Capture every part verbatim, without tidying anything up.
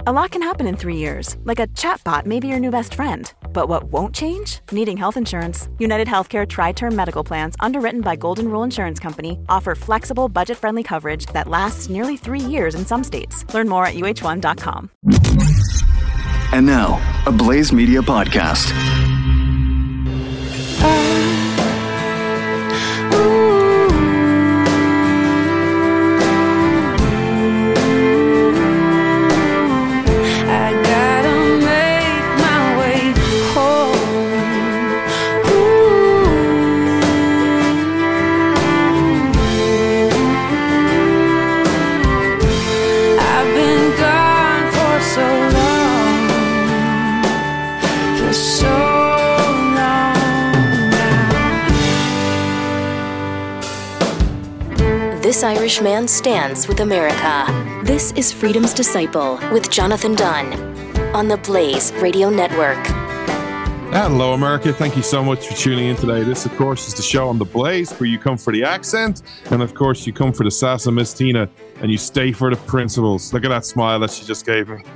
A lot can happen in three years, like a chatbot may be your new best friend. But what won't change? Needing health insurance. United Healthcare Tri-Term Medical Plans, underwritten by Golden Rule Insurance Company, offer flexible, budget-friendly coverage that lasts nearly three years in some states. Learn more at U H one dot com. And now, a Blaze Media podcast. This Irish man stands with America. This is Freedom's Disciple with Jonathan Dunn on the Blaze Radio Network. Hello, America. Thank you so much for tuning in today. This, of course, is the show on the Blaze where you come for the accent and, of course, you come for the sass of Miss Tina and you stay for the principles. Look at that smile that she just gave me.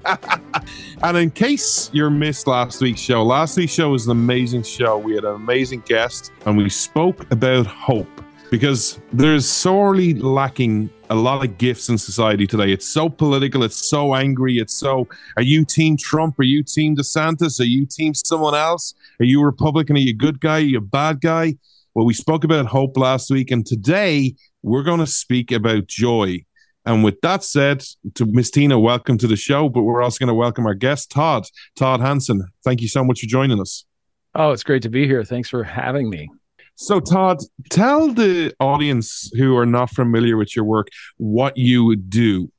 And in case you missed last week's show, last week's show was an amazing show. We had an amazing guest and we spoke about hope. Because there's sorely lacking a lot of gifts in society today. It's so political. It's so angry. It's so, are you team Trump? Are you team DeSantis? Are you team someone else? Are you a Republican? Are you a good guy? Are you a bad guy? Well, we spoke about hope last week. And today we're going to speak about joy. And with that said, to Miss Tina, welcome to the show. But we're also going to welcome our guest, Todd, Todd Hansen. Thank you so much for joining us. Oh, it's great to be here. Thanks for having me. So, Todd, tell the audience who are not familiar with your work what you do.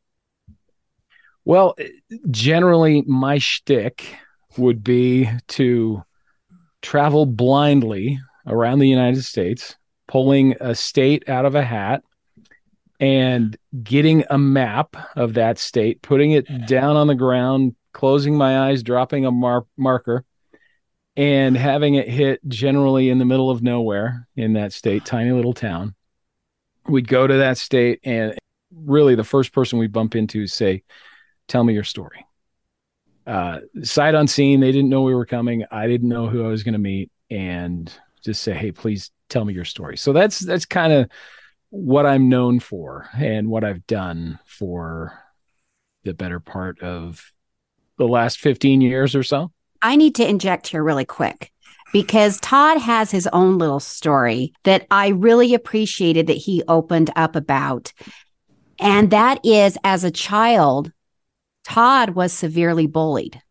Well, generally, my shtick would be to travel blindly around the United States, pulling a state out of a hat and getting a map of that state, putting it down on the ground, closing my eyes, dropping a mar- marker, and having it hit generally in the middle of nowhere in that state, tiny little town. We'd go to that state, and really the first person we bump into say, tell me your story. Uh, sight unseen, they didn't know we were coming. I didn't know who I was going to meet, and just say, hey, please tell me your story. So that's that's kind of what I'm known for and what I've done for the better part of the last fifteen years or so. I need to inject here really quick because Todd has his own little story that I really appreciated that he opened up about. And that is, as a child, Todd was severely bullied.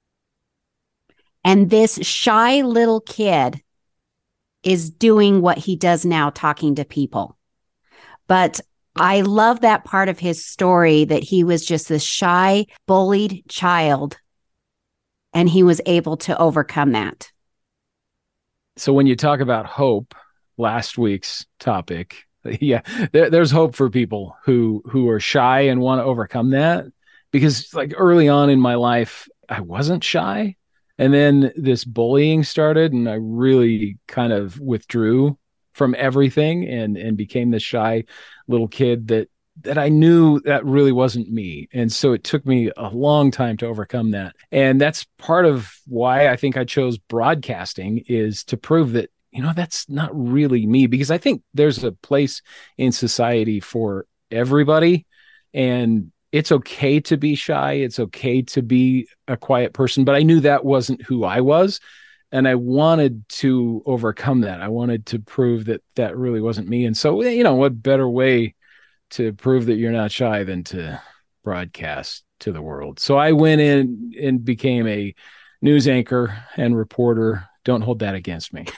And this shy little kid is doing what he does now, talking to people. But I love that part of his story that he was just this shy, bullied child. And he was able to overcome that. So when you talk about hope, last week's topic, yeah, there, there's hope for people who who are shy and want to overcome that. Because like early on in my life, I wasn't shy. And then this bullying started and I really kind of withdrew from everything and, and became this shy little kid that that I knew that really wasn't me. And so it took me a long time to overcome that. And that's part of why I think I chose broadcasting, is to prove that, you know, that's not really me, because I think there's a place in society for everybody and it's okay to be shy. It's okay to be a quiet person, but I knew that wasn't who I was. And I wanted to overcome that. I wanted to prove that that really wasn't me. And so, you know, what better way to prove that you're not shy than to broadcast to the world. So I went in and became a news anchor and reporter. Don't hold that against me.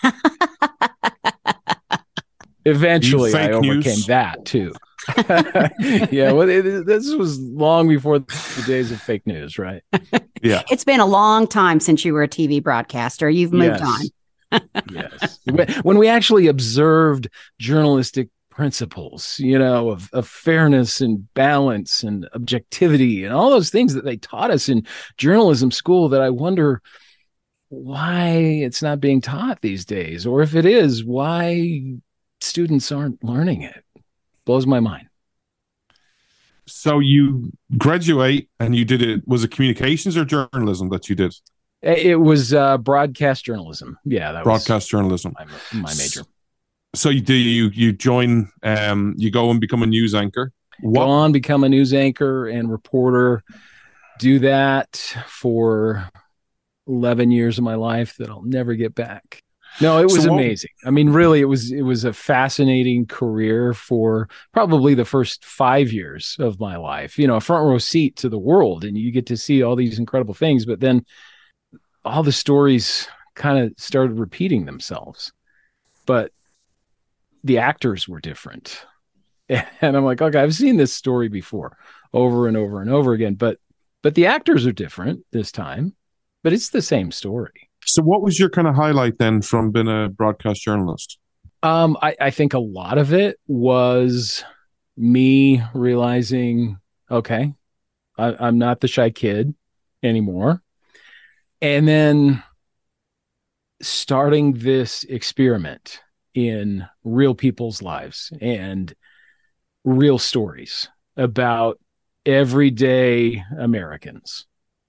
Eventually, I overcame news. that too. Yeah, well, it, this was long before the days of fake news, right? Yeah. It's been a long time since you were a T V broadcaster. You've moved yes. on. Yes. When we actually observed journalistic principles, you know, of, of fairness and balance and objectivity and all those things that they taught us in journalism school, that I wonder why it's not being taught these days, or if it is, why students aren't learning it. Blows my mind. So you graduate and you did it. Was it communications or journalism that you did? It was uh, broadcast journalism. Yeah, that broadcast was journalism. My, my major. So you do you you join? Um, you go and become a news anchor. What? Go on, become a news anchor and reporter. Do that for eleven years of my life that I'll never get back. No, it was so what, amazing. I mean, really, it was it was a fascinating career for probably the first five years of my life. You know, a front row seat to the world, and you get to see all these incredible things. But then all the stories kind of started repeating themselves, but the actors were different. And I'm like, okay, I've seen this story before over and over and over again, but but the actors are different this time, but it's the same story. So what was your kind of highlight then from being a broadcast journalist? Um, I, I think a lot of it was me realizing, okay, I, I'm not the shy kid anymore. And then starting this experiment in real people's lives and real stories about everyday Americans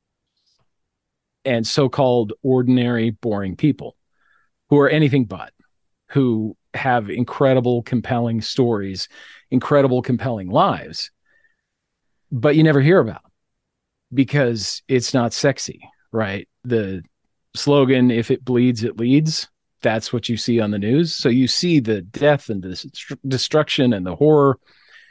and so-called ordinary, boring people who are anything but, who have incredible, compelling stories, incredible, compelling lives, but you never hear about them because it's not sexy, right? The slogan, if it bleeds, it leads. That's what you see on the news. So you see the death and the destruction and the horror.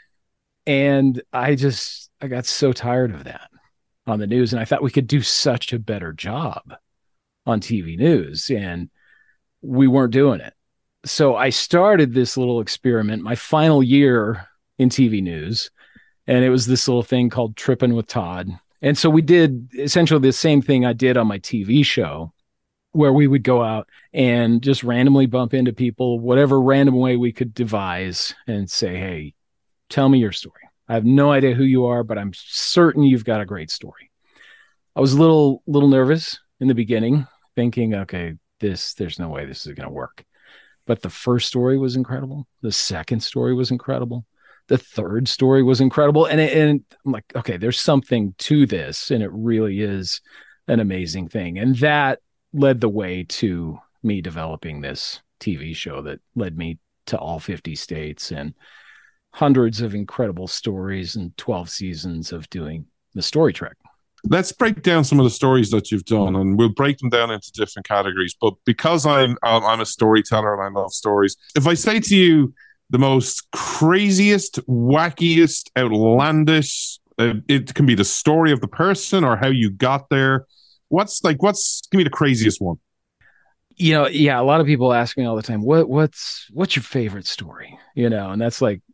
And I just, I got so tired of that on the news. And I thought we could do such a better job on T V news. And we weren't doing it. So I started this little experiment, my final year in T V news. And it was this little thing called Tripping with Todd. And so we did essentially the same thing I did on my T V show, where we would go out and just randomly bump into people, whatever random way we could devise, and say, hey, tell me your story. I have no idea who you are, but I'm certain you've got a great story. I was a little, little nervous in the beginning, thinking, okay, this, there's no way this is going to work. But the first story was incredible. The second story was incredible. The third story was incredible. And, it, and I'm like, okay, there's something to this. And it really is an amazing thing. And that led the way to me developing this T V show that led me to all fifty states and hundreds of incredible stories and twelve seasons of doing the story trek. Let's break down some of the stories that you've done, and we'll break them down into different categories. But because I'm I'm a storyteller and I love stories, if I say to you the most craziest, wackiest, outlandish, uh, it can be the story of the person or how you got there. What's like, what's, give me the craziest one. You know, yeah, a lot of people ask me all the time, what, what's, what's your favorite story? You know, and that's like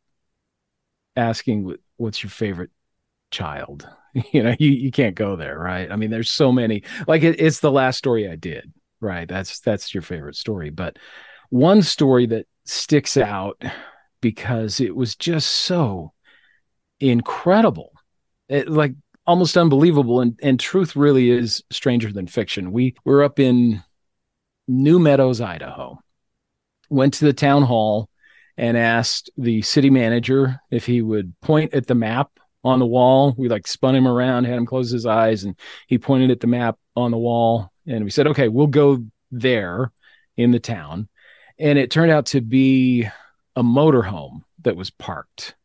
asking what's your favorite child? You know, you, you can't go there, right? I mean, there's so many, like it, it's the last story I did, right? That's, that's your favorite story. But one story that sticks out because it was just so incredible, it, like almost unbelievable. And, and truth really is stranger than fiction. We were up in New Meadows, Idaho, went to the town hall and asked the city manager if he would point at the map on the wall. We like spun him around, had him close his eyes, and he pointed at the map on the wall. And we said, okay, we'll go there in the town. And it turned out to be a motorhome that was parked.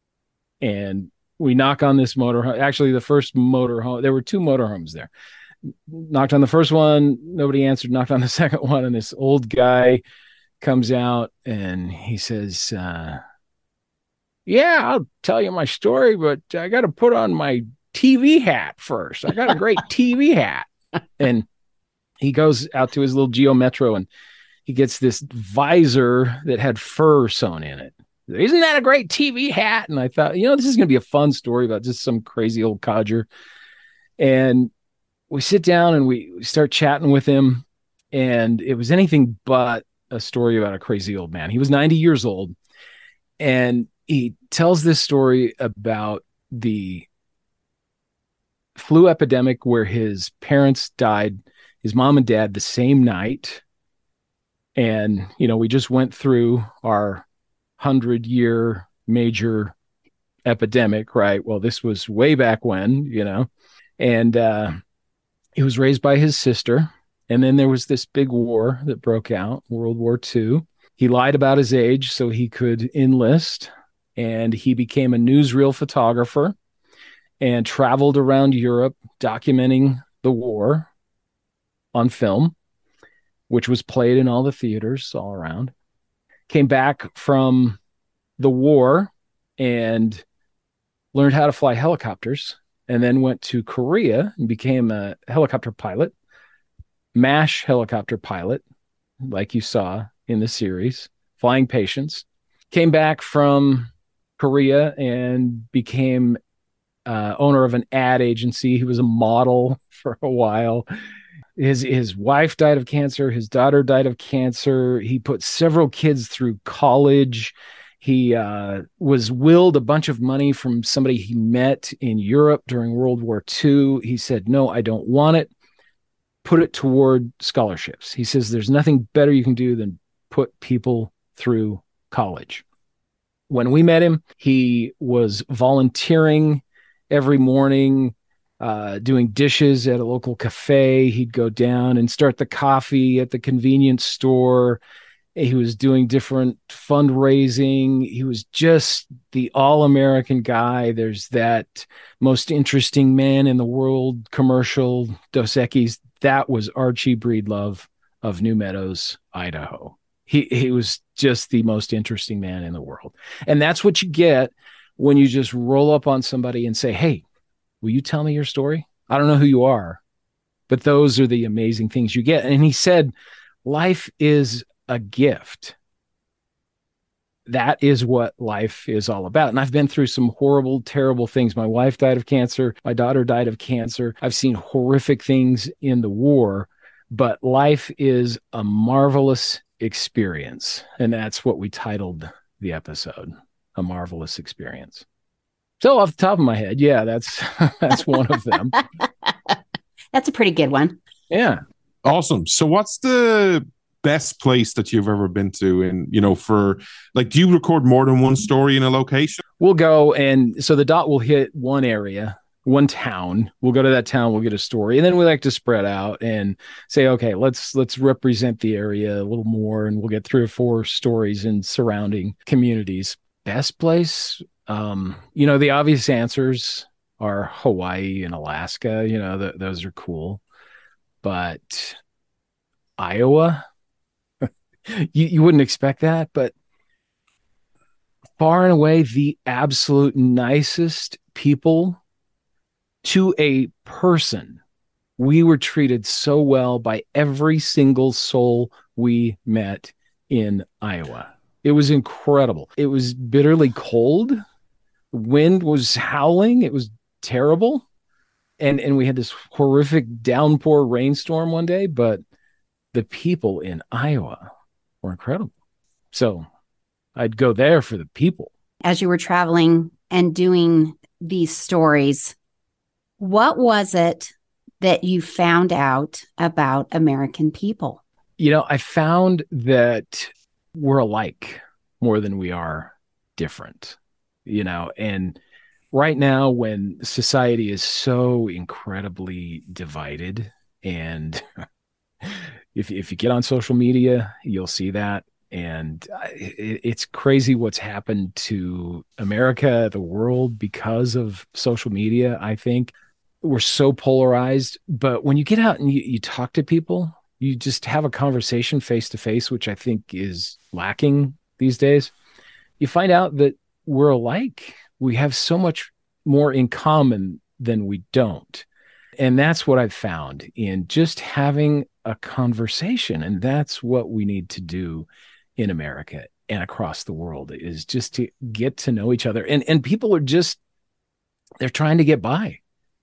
And we knock on this motorhome. Actually, the first motorhome, there were two motorhomes there. Knocked on the first one, nobody answered. Knocked on the second one, and this old guy comes out and he says, uh, yeah, I'll tell you my story, but I got to put on my T V hat first. I got a great T V hat. And he goes out to his little Geo Metro and he gets this visor that had fur sewn in it. Isn't that a great T V hat? And I thought, you know, this is going to be a fun story about just some crazy old codger. And we sit down and we, we start chatting with him. And it was anything but a story about a crazy old man. He was ninety years old. And he tells this story about the flu epidemic where his parents died, his mom and dad, the same night. And, you know, we just went through our hundred year major epidemic, right? Well, this was way back when, you know, and uh, he was raised by his sister. And then there was this big war that broke out, World War Two. He lied about his age so he could enlist, and he became a newsreel photographer and traveled around Europe documenting the war on film, which was played in all the theaters all around. Came back from the war and learned how to fly helicopters, and then went to Korea and became a helicopter pilot, MASH helicopter pilot, like you saw in the series, flying patients. Came back from Korea and became uh, owner of an ad agency. He was a model for a while. His his wife died of cancer. His daughter died of cancer. He put several kids through college. He uh, was willed a bunch of money from somebody he met in Europe during World War Two. He said, no, I don't want it. Put it toward scholarships. He says, there's nothing better you can do than put people through college. When we met him, he was volunteering every morning, uh, doing dishes at a local cafe. He'd go down and start the coffee at the convenience store. He was doing different fundraising. He was just the all-American guy. There's that most interesting man in the world commercial, Dos Equis. That was Archie Breedlove of New Meadows, Idaho. He he was just the most interesting man in the world. And that's what you get when you just roll up on somebody and say, hey, will you tell me your story? I don't know who you are, but those are the amazing things you get. And he said, life is a gift. That is what life is all about. And I've been through some horrible, terrible things. My wife died of cancer. My daughter died of cancer. I've seen horrific things in the war, but life is a marvelous experience. And that's what we titled the episode, A Marvelous Experience. So off the top of my head, yeah, that's that's one of them. That's a pretty good one. Yeah. Awesome. So what's the best place that you've ever been to? And, you know, for like, do you record more than one story in a location? We'll go, and so the dot will hit one area, one town. We'll go to that town, we'll get a story, and then we like to spread out and say, okay, let's let's represent the area a little more, and we'll get three or four stories in surrounding communities. Best place, um, you know, the obvious answers are Hawaii and Alaska. You know, th- those are cool, but Iowa, you, you wouldn't expect that, but far and away the absolute nicest people to a person. We were treated so well by every single soul we met in Iowa. It was incredible. It was bitterly cold. The wind was howling. It was terrible. And, and we had this horrific downpour rainstorm one day, but the people in Iowa were incredible. So I'd go there for the people. As you were traveling and doing these stories, what was it that you found out about American people? You know, I found that we're alike more than we are different, you know, and right now when society is so incredibly divided, and if, if you get on social media, you'll see that. And it, it's crazy what's happened to America, the world, because of social media. I think we're so polarized, but when you get out and you, you talk to people, you just have a conversation face to face, which I think is lacking these days. You find out that we're alike. We have so much more in common than we don't. And that's what I've found in just having a conversation. And that's what we need to do in America and across the world, is just to get to know each other. And, and people are just, they're trying to get by.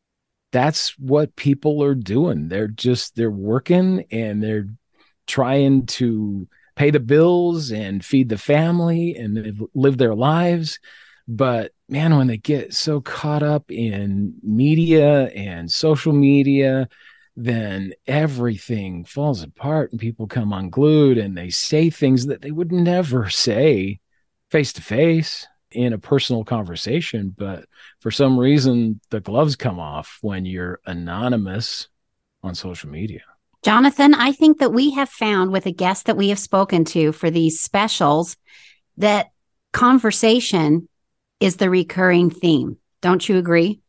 That's what people are doing. They're just, they're working and they're trying to pay the bills and feed the family and live their lives. But man, when they get so caught up in media and social media, then everything falls apart and people come unglued and they say things that they would never say face to face. in a personal conversation, but for some reason, the gloves come off when you're anonymous on social media. Jonathan, I think that we have found with a guest that we have spoken to for these specials that conversation is the recurring theme. Don't you agree?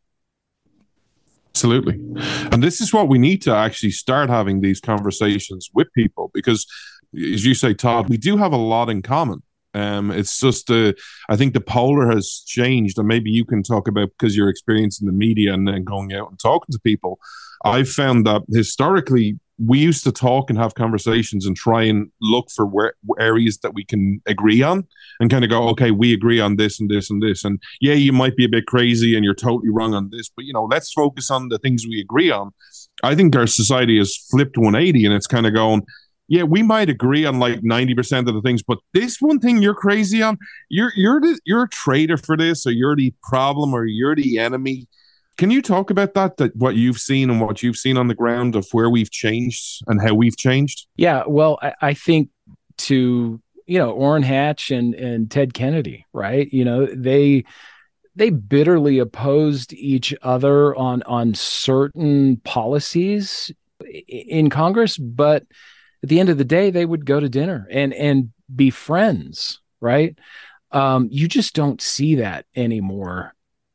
Absolutely. And this is what we need to actually start having these conversations with people, because as you say, Todd, we do have a lot in common. Um, it's just, uh, I think the polar has changed, and maybe you can talk about, because you're experiencing the media and then going out and talking to people. I've found that historically, we used to talk and have conversations and try and look for where areas that we can agree on and kind of go, okay, we agree on this and this and this. And yeah, you might be a bit crazy and you're totally wrong on this, but you know, let's focus on the things we agree on. I think our society has flipped one eighty, and it's kind of going, yeah, we might agree on like ninety percent of the things, but this one thing you're crazy on, you're you're the, you're a traitor for this, or you're the problem, or you're the enemy. Can you talk about that, that what you've seen and what you've seen on the ground of where we've changed and how we've changed? Yeah, well, I, I think to, you know, Orrin Hatch and, and Ted Kennedy, right? You know, they they bitterly opposed each other on on certain policies in Congress, but at the end of the day, they would go to dinner and and be friends, right? Um, you just don't see that anymore.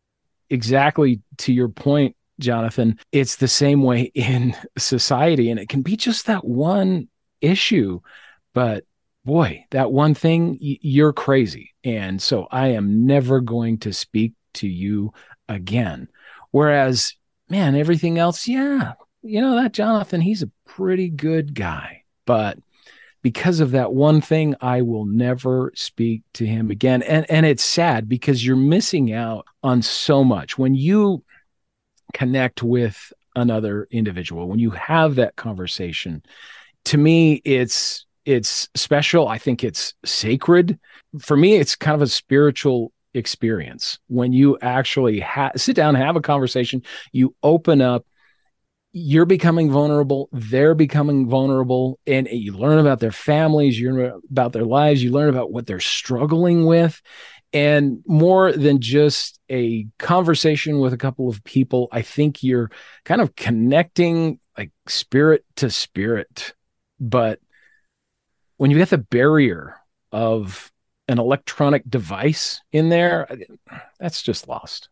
Exactly to your point, Jonathan, it's the same way in society, and it can be just that one issue, but boy, that one thing, y- you're crazy. And so I am never going to speak to you again. Whereas, man, everything else, yeah, you know, that Jonathan, he's a pretty good guy, but because of that one thing, I will never speak to him again. And and it's sad because you're missing out on so much. When you connect with another individual, when you have that conversation, to me, it's it's special. I think it's sacred. For me, it's kind of a spiritual experience. When you actually ha- sit down and have a conversation, you open up, you're becoming vulnerable, they're becoming vulnerable, and you learn about their families, you learn about their lives, you learn about what they're struggling with. And more than just a conversation with a couple of people, I think you're kind of connecting like spirit to spirit. But when you get the barrier of an electronic device in there, that's just lost.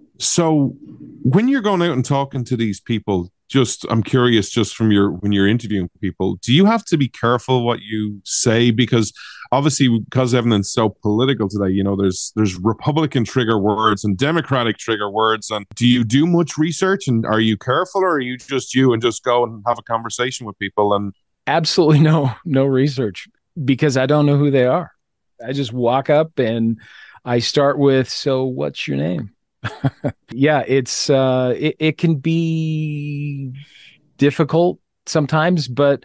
So when you're going out and talking to these people, just I'm curious, just from your when you're interviewing people, do you have to be careful what you say? Because obviously, because everything's so political today, you know, there's there's Republican trigger words and Democratic trigger words. And do you do much research, and are you careful, or are you just you and just go and have a conversation with people? And absolutely no no research, because I don't know who they are. I just walk up and I start with, so what's your name? Yeah, it's uh it, it can be difficult sometimes, but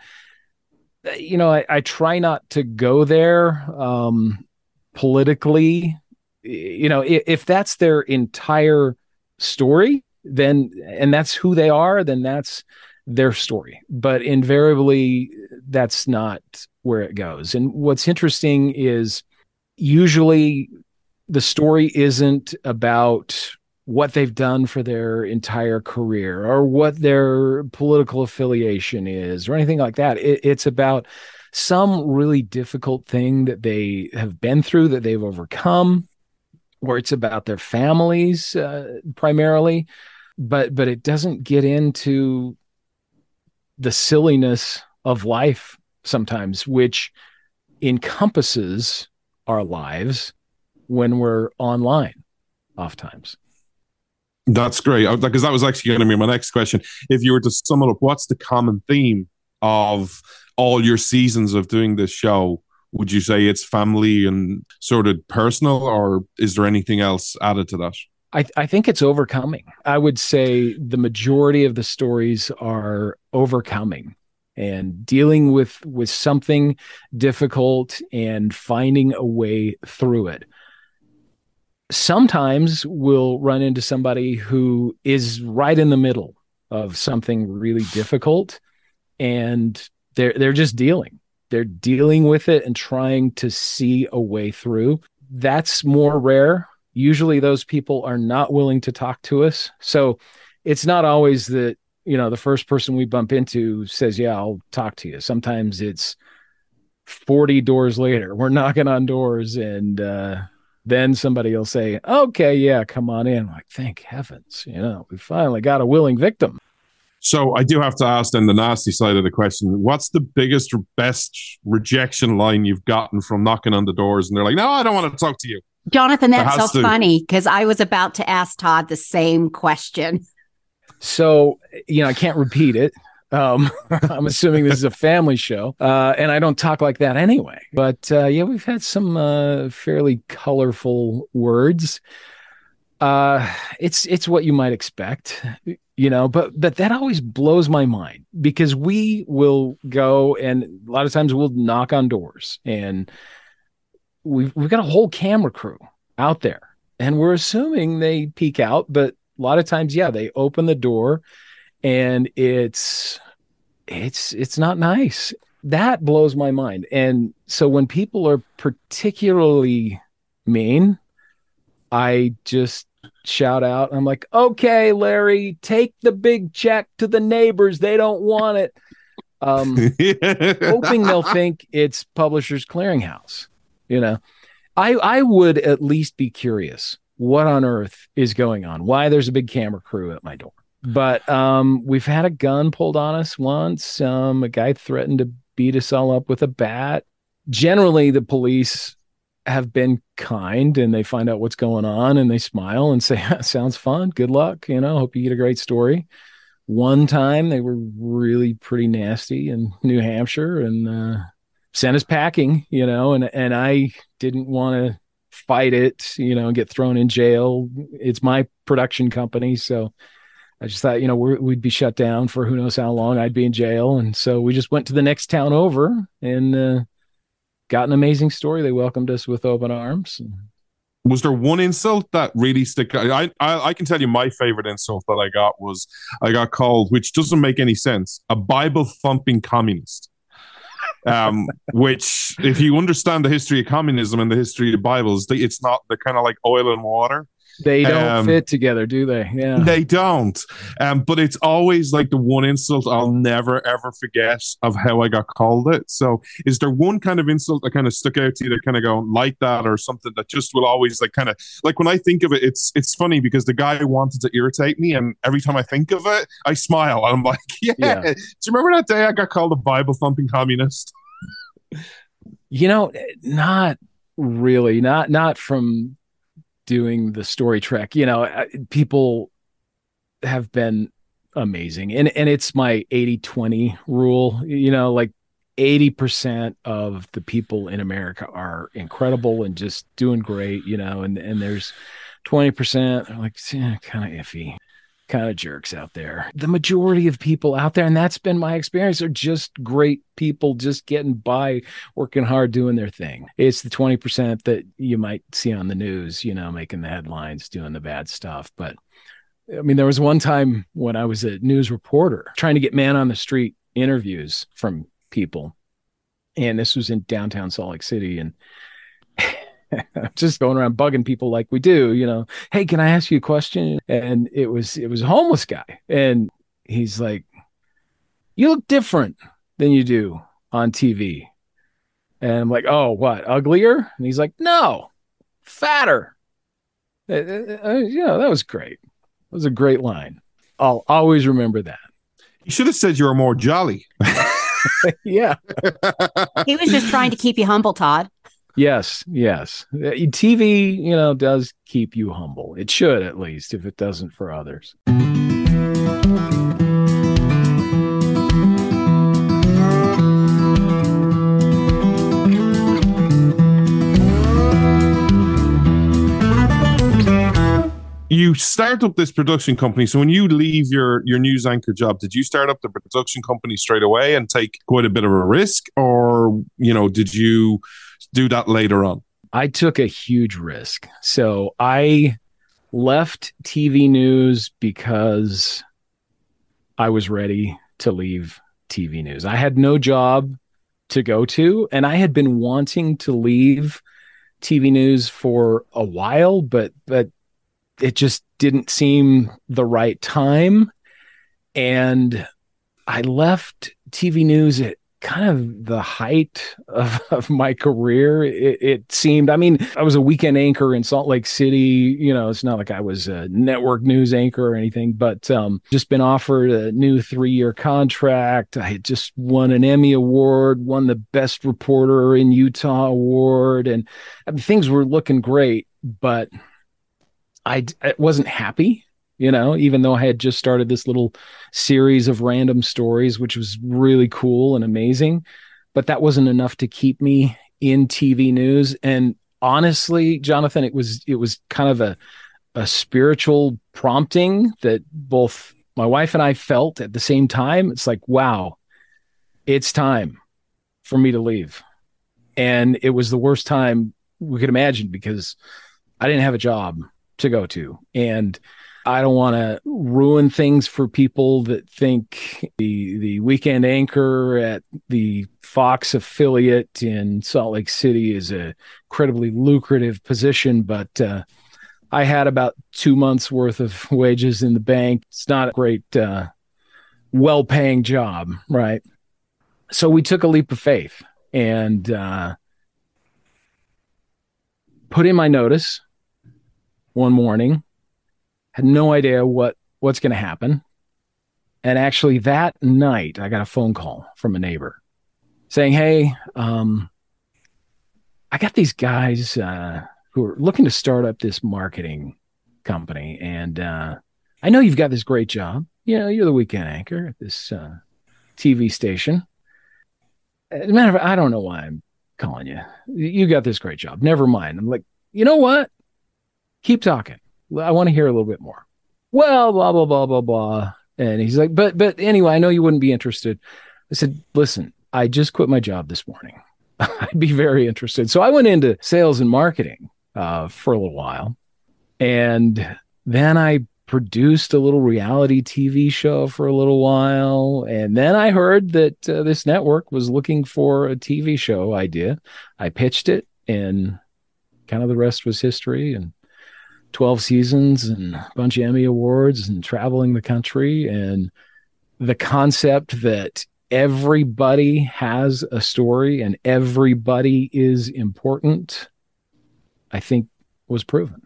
you know, I, I try not to go there um politically. You know, if, if that's their entire story, then and that's who they are, then that's their story. But invariably, that's not where it goes. And what's interesting is usually the story isn't about what they've done for their entire career or what their political affiliation is or anything like that. It, it's about some really difficult thing that they have been through, that they've overcome, or it's about their families uh, primarily. But but it doesn't get into the silliness of life sometimes, which encompasses our lives when we're online oftentimes. That's great, because that was actually going to be my next question. If you were to sum it up, what's the common theme of all your seasons of doing this show? Would you say it's family and sort of personal, or is there anything else added to that? I, I think it's overcoming. I would say the majority of the stories are overcoming and dealing with, with something difficult and finding a way through it. Sometimes we'll run into somebody who is right in the middle of something really difficult, and they're they're just dealing. They're dealing with it and trying to see a way through. that's more rare. Usually those people are not willing to talk to us. So it's not always that, you know, the first person we bump into says, yeah, I'll talk to you. Sometimes it's forty doors later. We're knocking on doors, and uh, then somebody will say, okay, yeah, come on in. I'm like, thank heavens, you know, we finally got a willing victim. So I do have to ask then the nasty side of the question. What's the biggest or best rejection line you've gotten from knocking on the doors and they're like, no, I don't want to talk to you? Jonathan, that's so to- funny because I was about to ask Todd the same question. So, you know, I can't repeat it. Um, I'm assuming this is a family show, uh, and I don't talk like that anyway. But uh, yeah, we've had some uh, fairly colorful words. Uh, it's it's what you might expect, you know. But but that always blows my mind because we will go and a lot of times we'll knock on doors, and we've we've got a whole camera crew out there, and we're assuming they peek out, but a lot of times, yeah, they open the door and it's, it's, it's not nice. That blows my mind. And so when people are particularly mean, I just shout out. I'm like, okay, Larry, take the big check to the neighbors. They don't want it. Um, hoping they'll think it's Publishers Clearinghouse. You know, I, I would at least be curious what on earth is going on, why there's a big camera crew at my door. But um, we've had a gun pulled on us once. Um, a guy threatened to beat us all up with a bat. Generally, the police have been kind and they find out what's going on and they smile and say, sounds fun. Good luck. You know, hope you get a great story. One time they were really pretty nasty in New Hampshire and uh, sent us packing, you know, and, and I didn't want to fight it, you know, get thrown in jail. It's my production company. So I just thought, you know, we're, we'd be shut down for who knows how long. I'd be in jail. And so we just went to the next town over and uh, got an amazing story. They welcomed us with open arms. Was there one insult that really stuck out? I, I I can tell you my favorite insult that I got was I got called, which doesn't make any sense, a Bible thumping communist. Um, which, if you understand the history of communism and the history of Bibles, they, it's not, they're kind of like oil and water. They don't um, fit together, do they? Yeah, they don't. Um, but it's always like the one insult I'll never ever forget of how I got called it. So, is there one kind of insult that kind of stuck out to you that kind of go like that, or something that just will always like kind of like when I think of it, it's it's funny because the guy wanted to irritate me, and every time I think of it, I smile. I'm like, yeah. yeah. Do you remember that day I got called a Bible thumping communist? You know, not really. Not not from doing the story trek. You know, people have been amazing. And and it's my eighty twenty rule, you know, like eighty percent of the people in America are incredible and just doing great, you know, and, and there's twenty percent are like eh, kind of iffy, kind of jerks out there. The majority of people out there, and that's been my experience, are just great people just getting by, working hard, doing their thing. It's the twenty percent that you might see on the news, you know, making the headlines, doing the bad stuff. But I mean, there was one time when I was a news reporter trying to get man on the street interviews from people. And this was in downtown Salt Lake City. And just going around bugging people like we do, you know, hey, can I ask you a question? And it was, it was a homeless guy. And he's like, you look different than you do on T V. And I'm like, oh, what, uglier? And he's like, no, fatter. Uh, uh, yeah, that was great. That was a great line. I'll always remember that. You should have said you were more jolly. Yeah. He was just trying to keep you humble, Todd. Yes, yes. T V, you know, does keep you humble. It should, at least, if it doesn't for others. You start up this production company. So when you leave your, your news anchor job, did you start up the production company straight away and take quite a bit of a risk? Or, you know, did you do that later on? I took a huge risk. So I left T V news because I was ready to leave T V news. I had no job to go to, and I had been wanting to leave T V news for a while, but but it just didn't seem the right time. And I left T V news at kind of the height of, of my career. It, it seemed, I mean, I was a weekend anchor in Salt Lake City. You know, it's not like I was a network news anchor or anything, but um, just been offered a new three-year contract. I had just won an Emmy Award, won the Best Reporter in Utah Award, and I mean, things were looking great, but I, I wasn't happy. You know, even though I had just started this little series of random stories, which was really cool and amazing, but that wasn't enough to keep me in T V news. And honestly, Jonathan, it was it was kind of a a spiritual prompting that both my wife and I felt at the same time. It's like, wow, it's time for me to leave. And it was the worst time we could imagine because I didn't have a job to go to. And I don't want to ruin things for people that think the the weekend anchor at the Fox affiliate in Salt Lake City is a incredibly lucrative position, but uh, I had about two months worth of wages in the bank. It's not a great, uh, well-paying job, right? So we took a leap of faith and uh, put in my notice one morning. Had no idea what what's going to happen. And actually that night, I got a phone call from a neighbor saying, hey, um, I got these guys uh, who are looking to start up this marketing company. And uh, I know you've got this great job. You know, you're the weekend anchor at this uh, T V station. As a matter of fact, I don't know why I'm calling you. You got this great job. Never mind. I'm like, you know what? Keep talking. I want to hear a little bit more. Well, blah, blah, blah, blah, blah. And he's like, but, but anyway, I know you wouldn't be interested. I said, listen, I just quit my job this morning. I'd be very interested. So I went into sales and marketing uh, for a little while. And then I produced a little reality T V show for a little while. And then I heard that uh, this network was looking for a T V show idea. I pitched it and kind of the rest was history. And twelve seasons and a bunch of Emmy Awards and traveling the country. And the concept that everybody has a story and everybody is important, I think was proven.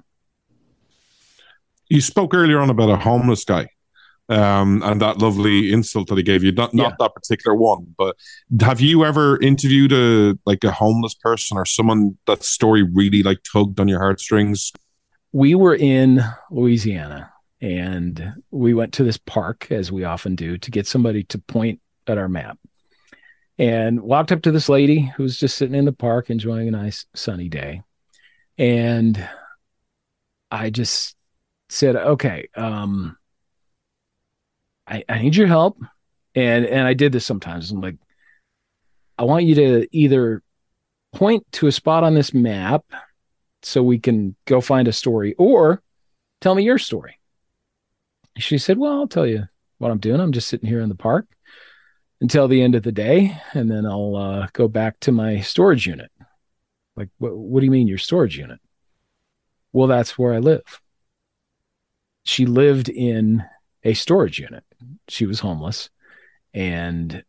You spoke earlier on about a homeless guy um, and that lovely insult that he gave you. Not, not yeah. that particular one, but have you ever interviewed a like a homeless person or someone that story really like tugged on your heartstrings? We were in Louisiana and we went to this park, as we often do, to get somebody to point at our map, and walked up to this lady who was just sitting in the park enjoying a nice sunny day. And I just said, okay, um, I, I need your help. And, and I did this sometimes. I'm like, I want you to either point to a spot on this map so we can go find a story, or tell me your story. She said, well, I'll tell you what I'm doing. I'm just sitting here in the park until the end of the day, and then I'll uh, go back to my storage unit. Like, what, what do you mean your storage unit? Well, that's where I live. She lived in a storage unit. She was homeless. And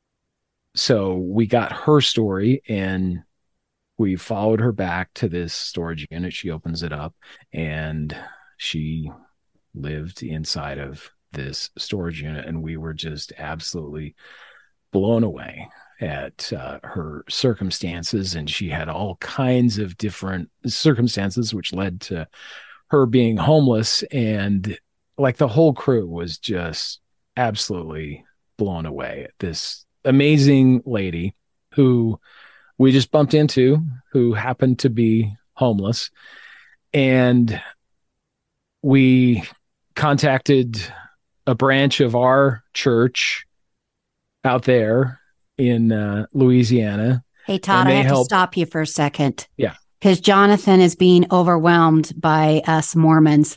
so we got her story and we followed her back to this storage unit. She opens it up and she lived inside of this storage unit. And we were just absolutely blown away at uh, her circumstances. And she had all kinds of different circumstances, which led to her being homeless. And like the whole crew was just absolutely blown away at this amazing lady who we just bumped into, who happened to be homeless. And we contacted a branch of our church out there in uh, Louisiana. Hey, Todd, I have helped. to stop you for a second. Yeah. Because Jonathan is being overwhelmed by us Mormons.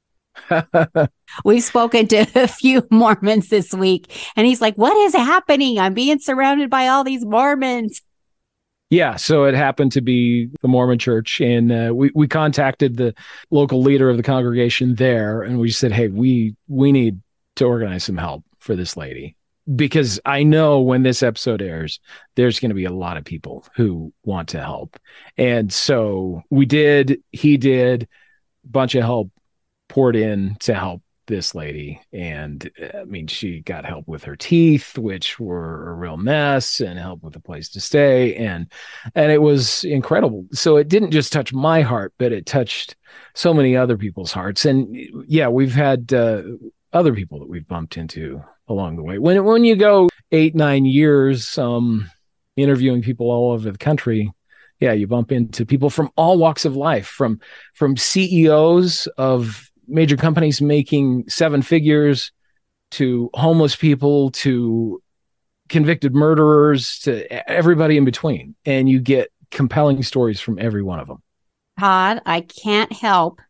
We've spoken to a few Mormons this week, and he's like, what is happening? I'm being surrounded by all these Mormons. Yeah, so it happened to be the Mormon church, and uh, we we contacted the local leader of the congregation there, and we said, "Hey, we we need to organize some help for this lady, because I know when this episode airs, there's going to be a lot of people who want to help." And so we did. He did. A bunch of help poured in to help this lady, and I mean, she got help with her teeth, which were a real mess, and help with a place to stay, and and it was incredible. So it didn't just touch my heart, but it touched so many other people's hearts. And yeah, we've had uh, other people that we've bumped into along the way. When when you go eight nine years um, interviewing people all over the country, yeah, you bump into people from all walks of life, from from C E Os of major companies making seven figures, to homeless people, to convicted murderers, to everybody in between. And you get compelling stories from every one of them. Todd, I can't help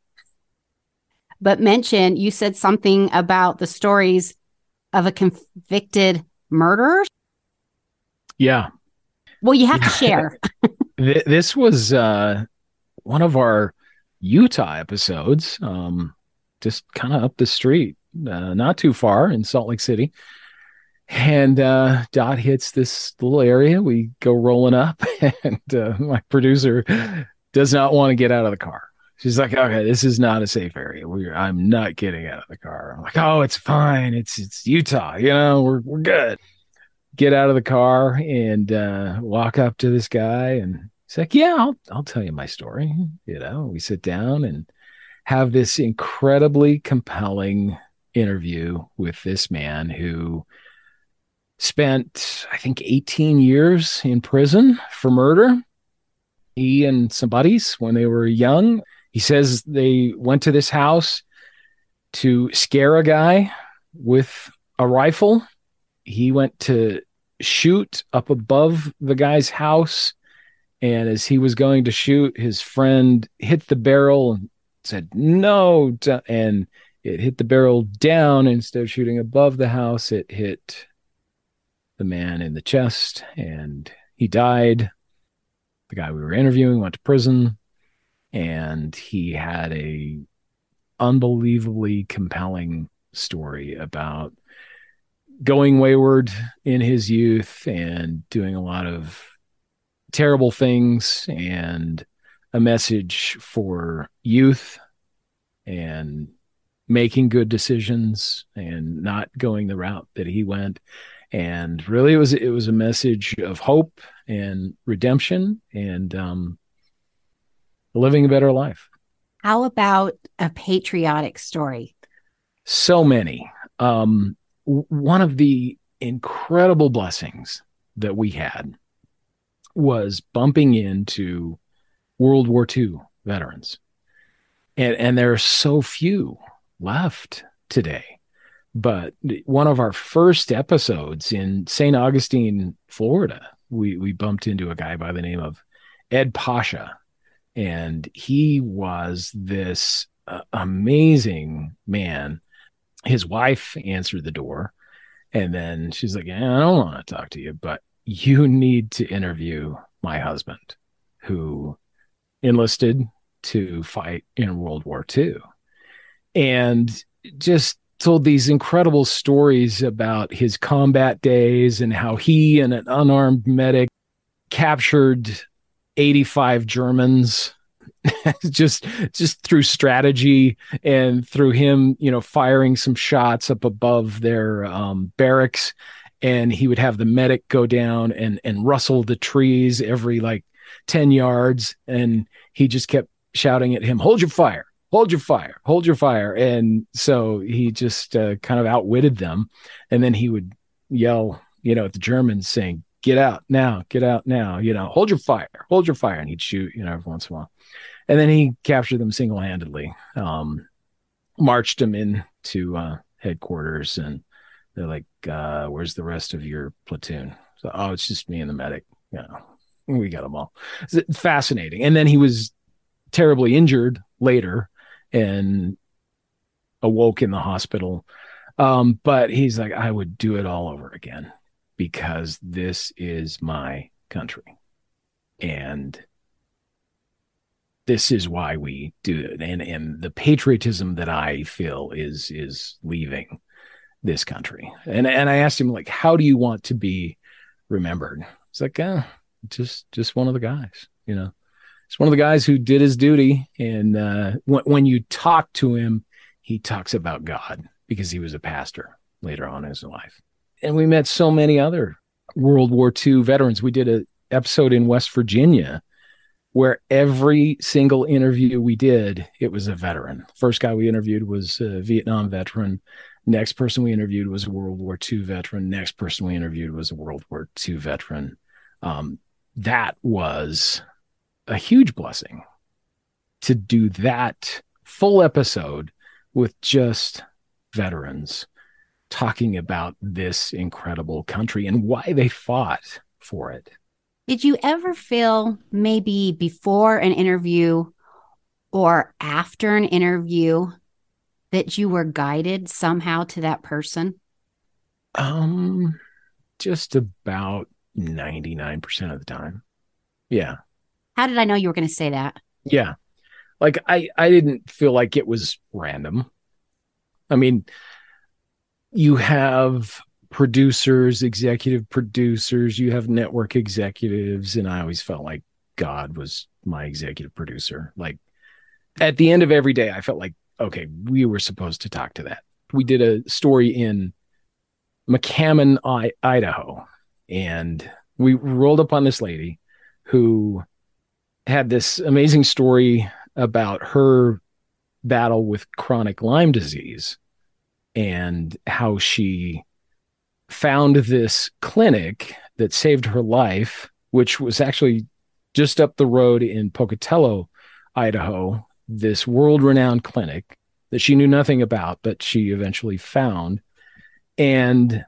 but mention, you said something about the stories of a convicted murderer. Yeah. Well, you have to share. This was uh, one of our Utah episodes. Um, just kind of up the street, uh, not too far, in Salt Lake City. And uh, Dot hits this little area. We go rolling up, and uh, my producer does not want to get out of the car. She's like, "Okay, this is not a safe area. We're, I'm not getting out of the car." I'm like, "Oh, it's fine. It's it's Utah. You know, we're we're good." Get out of the car and uh, walk up to this guy, and he's like, "Yeah, I'll I'll tell you my story." You know, we sit down and have this incredibly compelling interview with this man who spent, I think, eighteen years in prison for murder. He and some buddies, when they were young, he says they went to this house to scare a guy with a rifle. He went to shoot up above the guy's house, and as he was going to shoot, his friend hit the barrel and said, "No," and it hit the barrel down. Instead of shooting above the house, it hit the man in the chest, and he died. The guy we were interviewing went to prison, and he had a unbelievably compelling story about going wayward in his youth and doing a lot of terrible things, and a message for youth and making good decisions and not going the route that he went. And really, it was it was a message of hope and redemption and um, living a better life. How about a patriotic story? So many. Um, w- one of the incredible blessings that we had was bumping into World War Two veterans. And, and there are so few left today. But one of our first episodes in Saint Augustine, Florida, we, we bumped into a guy by the name of Ed Pasha. And he was this uh, amazing man. His wife answered the door, and then she's like, "Yeah, I don't want to talk to you, but you need to interview my husband, who enlisted to fight in World War Two." And just told these incredible stories about his combat days and how he and an unarmed medic captured eighty-five Germans just just through strategy and through him, you know, firing some shots up above their um, barracks. And he would have the medic go down and and rustle the trees every like ten yards. And he just kept shouting at him, "Hold your fire, hold your fire, hold your fire." And so he just uh, kind of outwitted them. And then he would yell, you know, at the Germans saying, "Get out now, get out now, you know, hold your fire, hold your fire." And he'd shoot, you know, every once in a while. And then he captured them single-handedly, um, marched them into uh, headquarters, and they're like, uh, "Where's the rest of your platoon?" So, "Oh, it's just me and the medic. You know, we got them all." It's fascinating. And then he was terribly injured later and awoke in the hospital. Um, but he's like, "I would do it all over again, because this is my country." And this is why we do it. And, and the patriotism that I feel is, is leaving this country. And, and I asked him, like, how do you want to be remembered? He's like, uh, just, just one of the guys, you know, it's one of the guys who did his duty. And uh, when, when you talk to him, he talks about God because he was a pastor later on in his life. And we met so many other World War Two veterans. We did an episode in West Virginia where every single interview we did, it was a veteran. First guy we interviewed was a Vietnam veteran. Next person we interviewed was a World War Two veteran. Next person we interviewed was a World War Two veteran. Um, that was a huge blessing to do that full episode with just veterans talking about this incredible country and why they fought for it. Did you ever feel maybe before an interview or after an interview that you were guided somehow to that person? Um, just about ninety-nine percent of the time. Yeah. How did I know you were going to say that? Yeah. Like I, I didn't feel like it was random. I mean, you have producers, executive producers, you have network executives, and I always felt like God was my executive producer. Like at the end of every day, I felt like, okay, we were supposed to talk to that. We did a story in McCammon, I- Idaho, and we rolled up on this lady who had this amazing story about her battle with chronic Lyme disease and how she found this clinic that saved her life, which was actually just up the road in Pocatello, Idaho, this world-renowned clinic that she knew nothing about, but she eventually found. And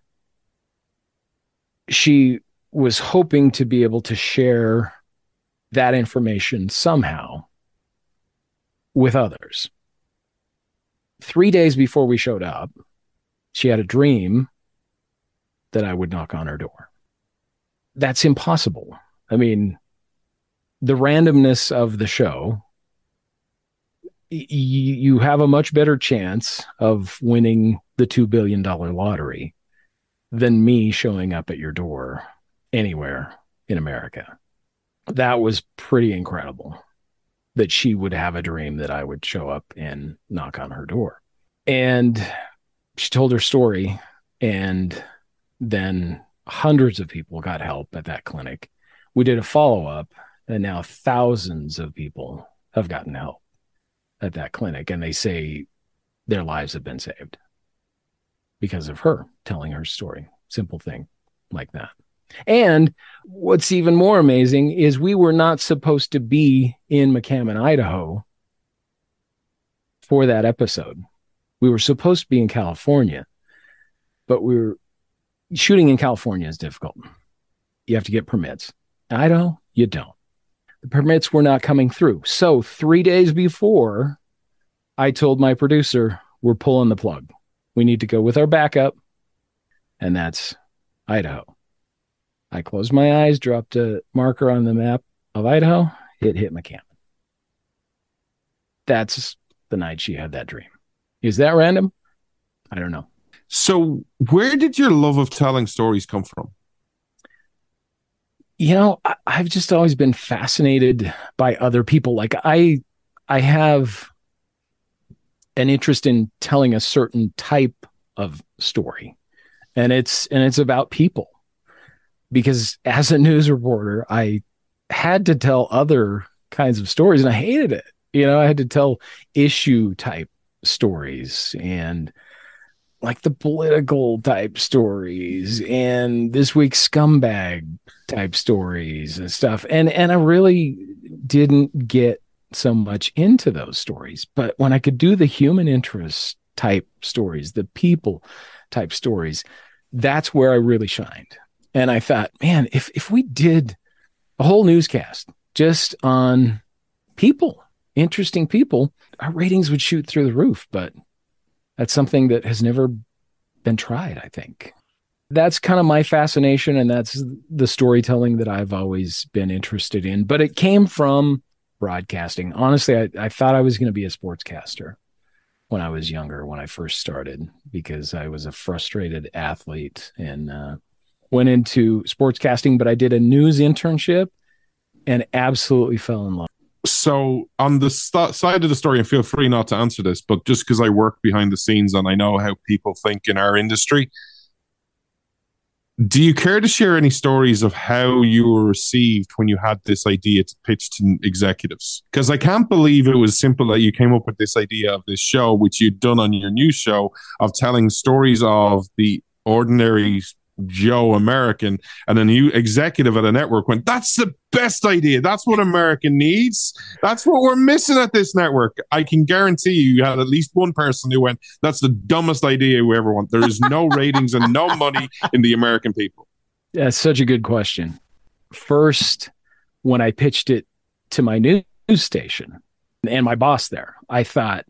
she was hoping to be able to share that information somehow with others. Three days before we showed up, she had a dream that I would knock on her door. That's impossible. I mean, the randomness of the show, y- you have a much better chance of winning the two billion dollars lottery than me showing up at your door anywhere in America. That was pretty incredible that she would have a dream that I would show up and knock on her door. And she told her story, and then hundreds of people got help at that clinic. We did a follow-up, and now thousands of people have gotten help at that clinic, and they say their lives have been saved because of her telling her story. Simple thing like that. And what's even more amazing is we were not supposed to be in McCammon, Idaho for that episode. We were supposed to be in California, but we were shooting in California is difficult. You have to get permits. Idaho, you don't. The permits were not coming through. So three days before, I told my producer, we're pulling the plug. We need to go with our backup, and that's Idaho. I closed my eyes, dropped a marker on the map of Idaho. It hit McCammon. That's the night she had that dream. Is that random? I don't know. So where did your love of telling stories come from? You know, I, I've just always been fascinated by other people. Like I, I have an interest in telling a certain type of story, and it's, and it's about people. Because as a news reporter, I had to tell other kinds of stories, and I hated it. You know, I had to tell issue type stories and like the political type stories and this week's scumbag type stories and stuff. And, and I really didn't get so much into those stories. But when I could do the human interest type stories, the people type stories, that's where I really shined. And I thought, man, if if we did a whole newscast just on people, interesting people, our ratings would shoot through the roof. But that's something that has never been tried, I think. that's kind of my fascination, and that's the storytelling that I've always been interested in. But it came from broadcasting. Honestly, I, I thought I was going to be a sportscaster when I was younger, when I first started, because I was a frustrated athlete and uh, went into sportscasting, but I did a news internship and absolutely fell in love. So on the st- side of the story, and feel free not to answer this, but just because I work behind the scenes and I know how people think in our industry, do you care to share any stories of how you were received when you had this idea to pitch to executives? Because I can't believe it was simple that you came up with this idea of this show, which you'd done on your news show, of telling stories of the ordinary Joe American, and a new executive at a network went, that's the best idea. That's what America needs. That's what we're missing at this network. I can guarantee you, you had at least one person who went, that's the dumbest idea we ever want. There is no ratings and no money in the American people. That's such a good question. First, when I pitched it to my news station and my boss there, I thought,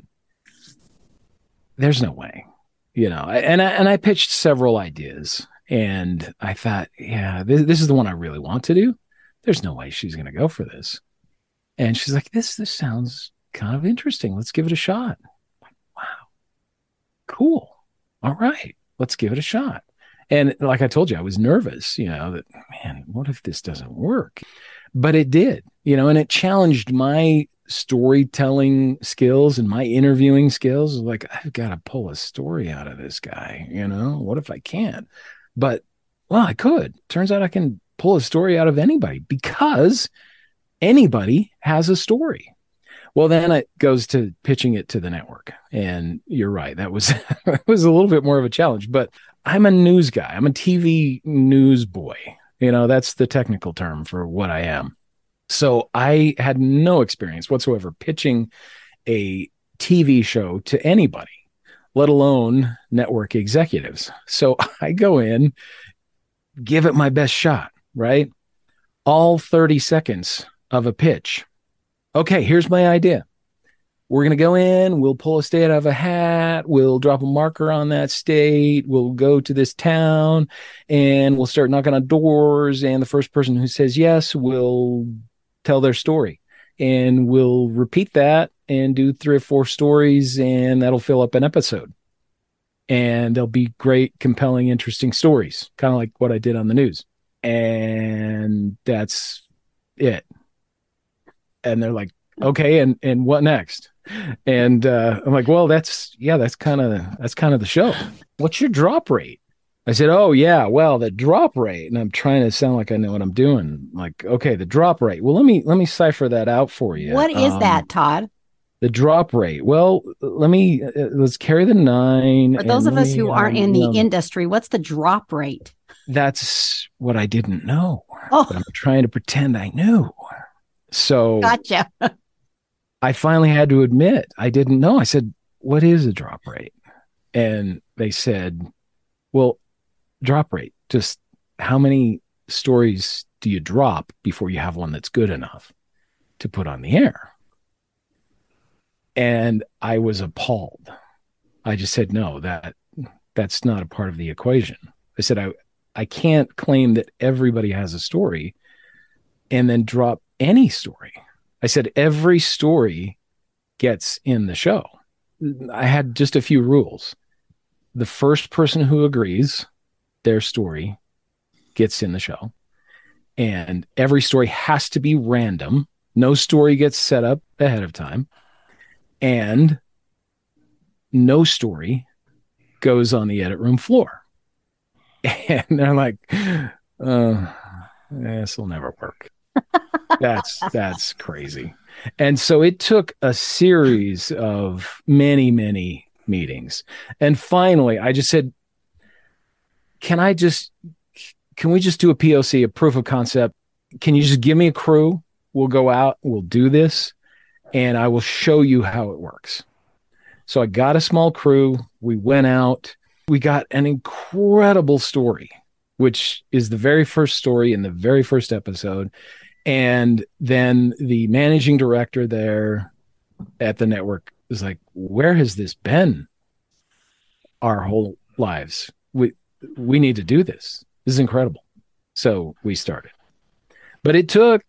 there's no way, you know, and I, and I pitched several ideas. And I thought, yeah, this, this is the one I really want to do. There's no way she's going to go for this. And she's like, this, this sounds kind of interesting. Let's give it a shot. I'm like, wow, cool. All right, let's give it a shot. And like I told you, I was nervous, you know, that, man, what if this doesn't work? But it did, you know, and it challenged my storytelling skills and my interviewing skills. Like, I've got to pull a story out of this guy, you know, what if I can't? But, well, I could. Turns out I can pull a story out of anybody because anybody has a story. Well, then it goes to pitching it to the network. And you're right. That was, that was a little bit more of a challenge. But I'm a news guy. I'm a T V news boy. You know, that's the technical term for what I am. So I had no experience whatsoever pitching a T V show to anybody, let alone network executives. So I go in, give it my best shot, right? All thirty seconds of a pitch. Okay, here's my idea. We're going to go in, we'll pull a state out of a hat, we'll drop a marker on that state, we'll go to this town, and we'll start knocking on doors, and the first person who says yes will tell their story. And we'll repeat that and do three or four stories, and that'll fill up an episode. And they'll be great, compelling, interesting stories, kind of like what I did on the news. And that's it. And they're like, okay, and and what next? And uh, I'm like, well, that's yeah, that's kind of that's kind of the show. What's your drop rate? I said, oh yeah, well, the drop rate, and I'm trying to sound like I know what I'm doing. Like, okay, the drop rate. Well, let me let me cipher that out for you. What is um, that, Todd? The drop rate. Well, let me uh, let's carry the nine. For those of us me, who aren't um, in the um, industry, what's the drop rate? That's what I didn't know. Oh, But I'm trying to pretend I knew. So gotcha. I finally had to admit I didn't know. I said, what is a drop rate? And they said, well, drop rate, just how many stories do you drop before you have one that's good enough to put on the air? And I was appalled. I just said, no, that that's not a part of the equation. I said, I, I can't claim that everybody has a story and then drop any story. I said, every story gets in the show. I had just a few rules. The first person who agrees, their story gets in the show. And every story has to be random. No story gets set up ahead of time. And no story goes on the edit room floor. And they're like, uh, this will never work. That's that's crazy. And so it took a series of many, many meetings. And finally, I just said, can I just, can we just do a P O C, a proof of concept? Can you just give me a crew? We'll go out, we'll do this, and I will show you how it works. So I got a small crew. We went out. We got an incredible story, which is the very first story in the very first episode. And then the managing director there at the network was like, where has this been our whole lives? We we need to do this. This is incredible. So we started. But it took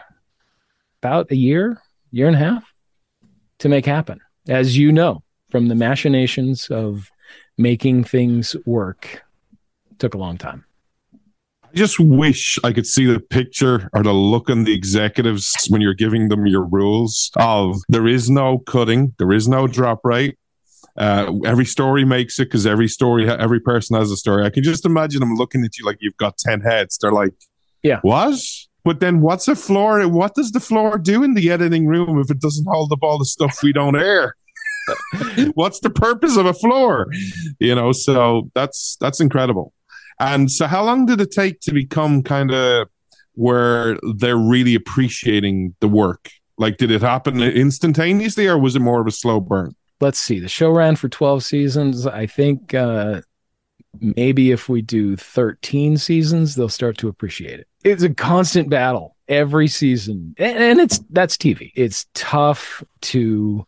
about a year, year and a half to make happen. As you know, from the machinations of making things work, it took a long time. I just wish I could see the picture or the look on the executives when you're giving them your rules of there is no cutting, there is no drop rate. Uh, every story makes it because every story, every person has a story. I can just imagine them looking at you like you've got ten heads. They're like, yeah, what? But then what's a floor? What does the floor do in the editing room if it doesn't hold up all the stuff we don't air? What's the purpose of a floor? You know, so that's that's incredible. And so how long did it take to become kind of where they're really appreciating the work? Like, did it happen instantaneously or was it more of a slow burn? Let's see. The show ran for twelve seasons. I think uh, maybe if we do thirteen seasons, they'll start to appreciate it. It's a constant battle every season. And, and it's that's T V. It's tough to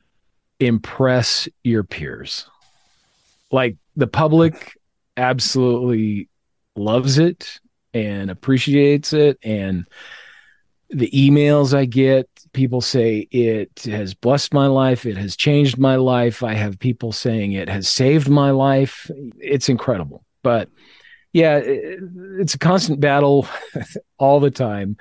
impress your peers. Like, the public absolutely loves it and appreciates it. And the emails I get, people say it has blessed my life. It has changed my life. I have people saying it has saved my life. It's incredible. But yeah, it, it's a constant battle all the time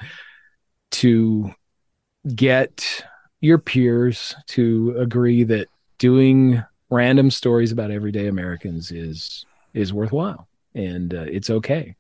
to get your peers to agree that doing random stories about everyday Americans is is worthwhile and uh, it's okay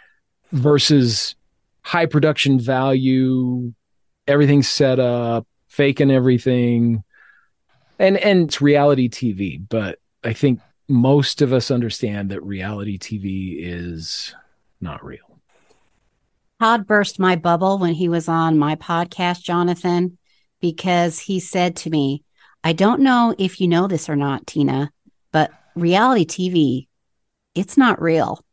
versus high production value, everything's set up, faking everything. And and it's reality T V, but I think most of us understand that reality T V is not real. Todd burst my bubble when he was on my podcast, Jonathan, because he said to me, I don't know if you know this or not, Tina, but reality T V, it's not real.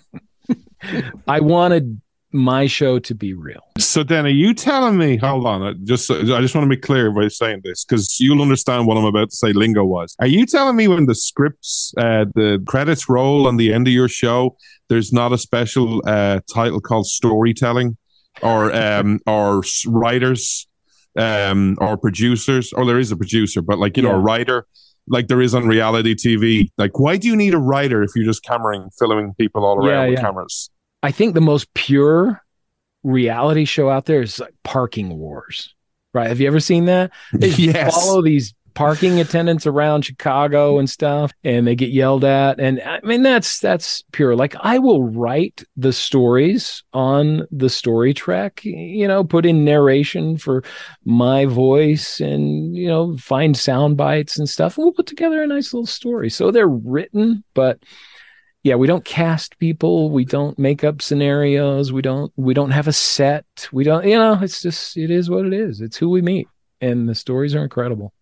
I wanted my show to be real. So then are you telling me, hold on, I just I just want to be clear by saying this because you'll understand what I'm about to say lingo was. Are you telling me when the scripts, uh, the credits roll on the end of your show, there's not a special uh, title called storytelling or um, or writers um, or producers, or there is a producer, but like, you yeah. know, a writer like there is on reality T V? Like, why do you need a writer if you're just cameraing, filming people all around yeah, with yeah. cameras? I think the most pure reality show out there is like Parking Wars, right? Have you ever seen that? They yes. follow these parking attendants around Chicago and stuff, and they get yelled at. And I mean, that's that's pure. Like, I will write the stories on the story track, you know, put in narration for my voice and, you know, find sound bites and stuff. And we'll put together a nice little story. So they're written, but yeah, we don't cast people. We don't make up scenarios. We don't, we don't have a set. We don't, you know, it's just, it is what it is. It's who we meet. And the stories are incredible.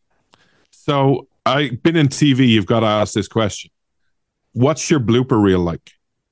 So I've been in T V. You've got to ask this question. What's your blooper reel like?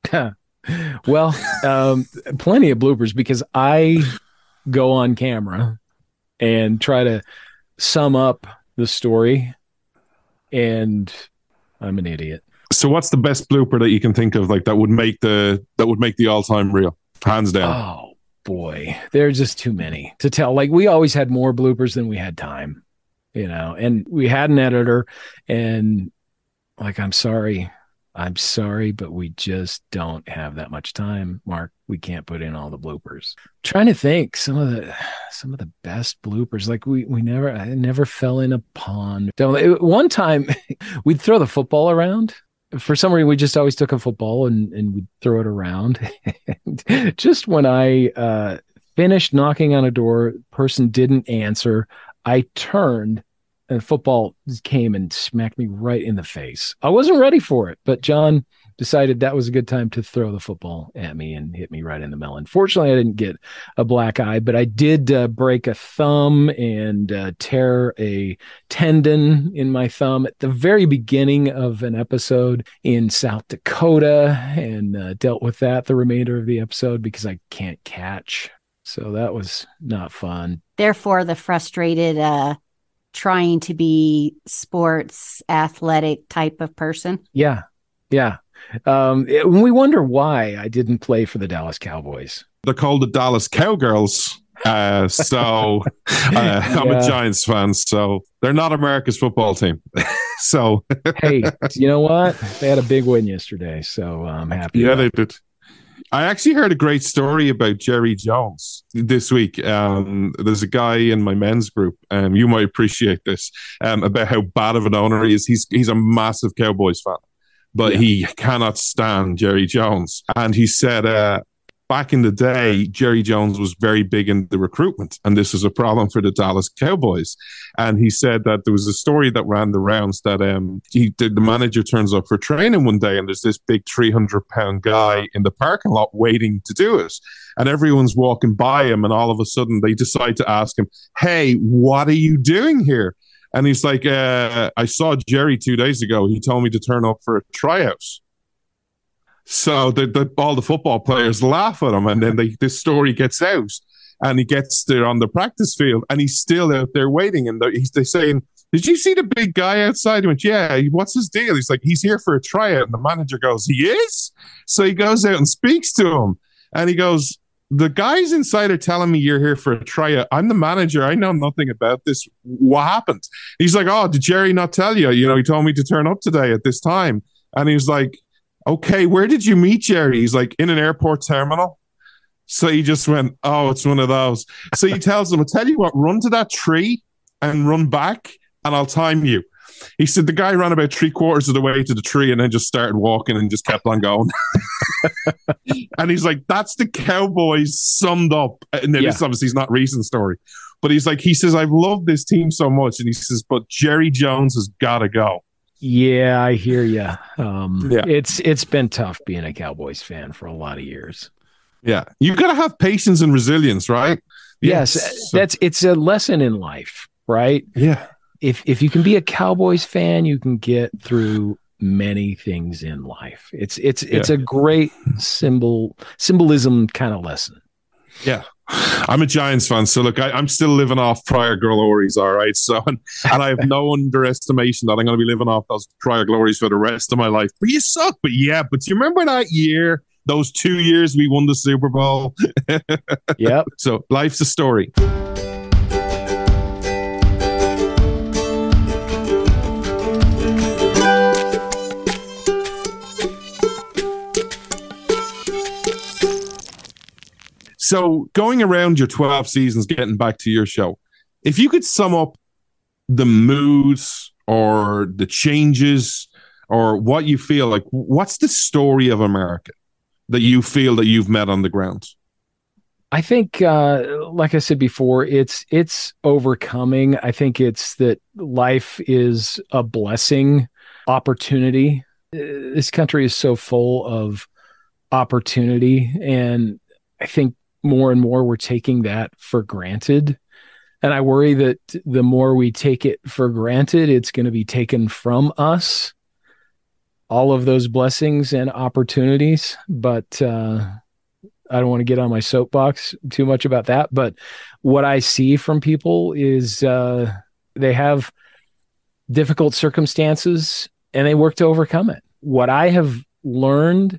Well, um, plenty of bloopers because I go on camera and try to sum up the story, and I'm an idiot. So what's the best blooper that you can think of, like that would make the that would make the all-time reel, hands down? Oh boy, there are just too many to tell. Like, we always had more bloopers than we had time, you know, and we had an editor, and like, I'm sorry, I'm sorry, but we just don't have that much time, Mark. We can't put in all the bloopers. I'm trying to think some of the some of the best bloopers. Like, we we never I never fell in a pond. Don't, one time we'd throw the football around. For some reason, we just always took a football and, and we'd throw it around. Just when I uh, finished knocking on a door, person didn't answer, I turned and the football came and smacked me right in the face. I wasn't ready for it, but John decided that was a good time to throw the football at me and hit me right in the melon. Fortunately, I didn't get a black eye, but I did uh, break a thumb and uh, tear a tendon in my thumb at the very beginning of an episode in South Dakota, and uh, dealt with that the remainder of the episode because I can't catch. So that was not fun. Therefore, the frustrated, uh, trying to be sports athletic type of person. Yeah. Yeah. Um, it, we wonder why I didn't play for the Dallas Cowboys. They're called the Dallas Cowgirls. Uh, so uh, I'm Yeah. a Giants fan, so they're not America's football team. So Hey, you know what? They had a big win yesterday, so I'm happy. yeah, about they it. did. I actually heard a great story about Jerry Jones this week. Um, there's a guy in my men's group, um, you might appreciate this, um, about how bad of an owner he is. He's he's a massive Cowboys fan, but Yeah. he cannot stand Jerry Jones. And he said, uh, back in the day, Jerry Jones was very big in the recruitment, and this was a problem for the Dallas Cowboys. And he said that there was a story that ran the rounds that um, he, the, the manager turns up for training one day, and there's this big three hundred pound guy in the parking lot waiting to do it. And everyone's walking by him, and all of a sudden they decide to ask him, "Hey, what are you doing here?" And he's like, uh, "I saw Jerry two days ago. He told me to turn up for a tryout." So the, the, all the football players laugh at him, and then they, this story gets out, and he gets there on the practice field, and he's still out there waiting. And they're, he's they're saying, "Did you see the big guy outside?" He went, "Yeah, what's his deal?" He's like, "He's here for a tryout." And the manager goes, "He is?" So he goes out and speaks to him, and he goes, "The guys inside are telling me you're here for a tryout. I'm the manager. I know nothing about this. What happened?" He's like, "Oh, did Jerry not tell you? You know, he told me to turn up today at this time." And he's like, "Okay, where did you meet Jerry?" He's like, "In an airport terminal." So he just went, "Oh, it's one of those." So he tells him, "I'll tell you what, run to that tree and run back, and I'll time you." He said the guy ran about three quarters of the way to the tree and then just started walking and just kept on going. And he's like, that's the Cowboys summed up. And then Yeah. this obviously is not recent story. But he's like, he says, "I've loved this team so much." And he says, "But Jerry Jones has got to go." Yeah, I hear you. Um, Yeah. It's it's been tough being a Cowboys fan for a lot of years. Yeah. You've got to have patience and resilience, right? Yes, So- that's it's a lesson in life, right? yeah. If if you can be a Cowboys fan, you can get through many things in life. It's it's it's Yeah. a great symbol symbolism kind of lesson. Yeah. I'm a Giants fan, so look, I, I'm still living off prior glories, all right? So, and, and I have no underestimation that I'm going to be living off those prior glories for the rest of my life. But you suck, but yeah, but you remember that year, those two years we won the Super Bowl? Yep. So life's a story. So going around your twelve seasons, getting back to your show, if you could sum up the moods or the changes or what you feel like, what's the story of America that you feel that you've met on the ground? I think, uh, like I said before, it's it's overcoming. I think it's that life is a blessing, opportunity. Uh, This country is so full of opportunity, and I think more and more we're taking that for granted. And I worry that the more we take it for granted, it's going to be taken from us, all of those blessings and opportunities. But uh, I don't want to get on my soapbox too much about that. But what I see from people is uh, they have difficult circumstances and they work to overcome it. What I have learned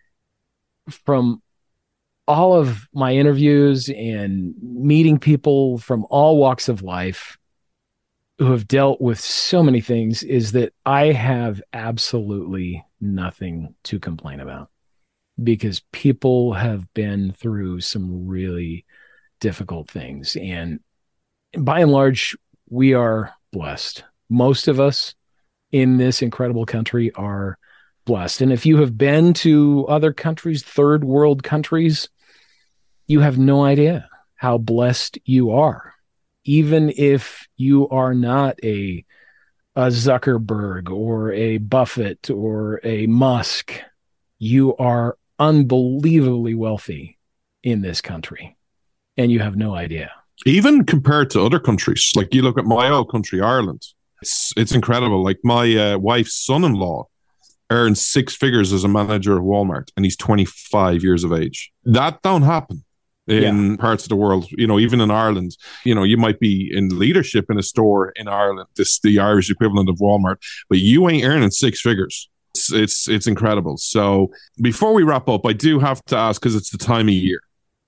from all of my interviews and meeting people from all walks of life who have dealt with so many things is that I have absolutely nothing to complain about, because people have been through some really difficult things. And by and large, we are blessed. Most of us in this incredible country are blessed. And if you have been to other countries, third world countries, you have no idea how blessed you are. Even if you are not a, a Zuckerberg or a Buffett or a Musk, you are unbelievably wealthy in this country, and you have no idea. Even compared to other countries, like you look at my old country, Ireland, it's it's incredible. Like my uh, wife's son-in-law earns six figures as a manager at Walmart, and he's twenty-five years of age. That don't happen in yeah. parts of the world. You know, even in Ireland, you know, you might be in leadership in a store in Ireland, this the Irish equivalent of Walmart, but you ain't earning six figures. It's it's, it's incredible. So before we wrap up, I do have to ask, because it's the time of year.